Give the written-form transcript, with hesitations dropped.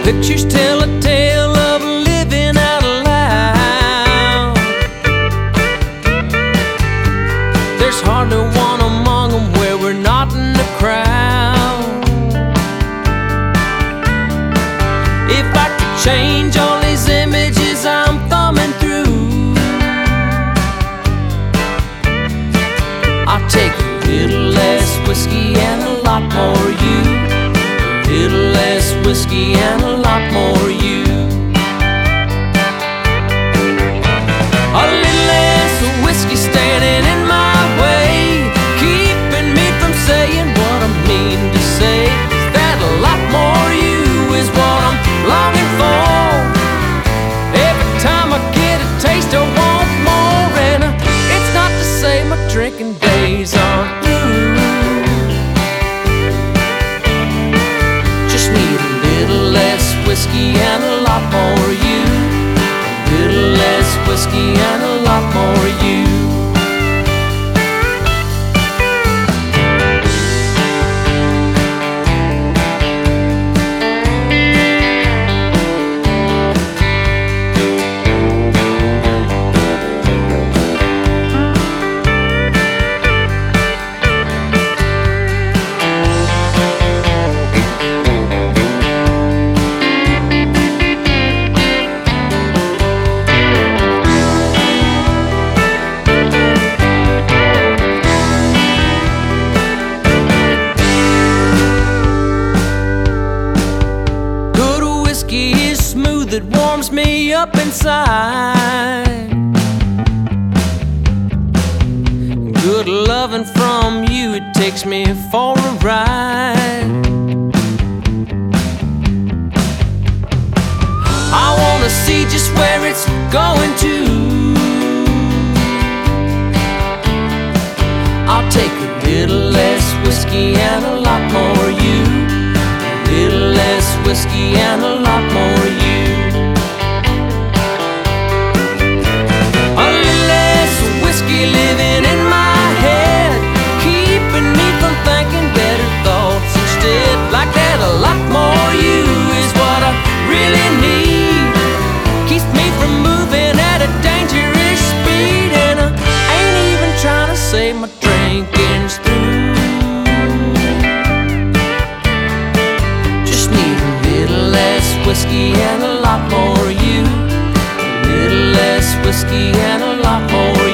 Pictures tell a tale of living out loud. There's hardly one among them where we're not in the crowd. If I could change all these images I'm thumbing through, I'll take a little less whiskey and a lot more you. A little less whiskey and a lot more you. A little less whiskey standing in my way, keeping me from saying what I mean to say. That a lot more you is what I'm longing for. Every time I get a taste I want more, and it's not to say my drinking days are through. Just need a little less whiskey and a lot more you. A little less whiskey and a lot more you. That warms me up inside. Good loving from you, it takes me for a ride. I wanna see just where it's going to. I'll take a little less whiskey and a lot more you. A little less whiskey and a lot more you. Living in my head, keeping me from thinking better thoughts instead. Like that, a lot more you is what I really need. Keeps me from moving at a dangerous speed, and I ain't even trying to say my drinking's through. Just need a little less whiskey and a lot more you. A little less whiskey and a lot more you.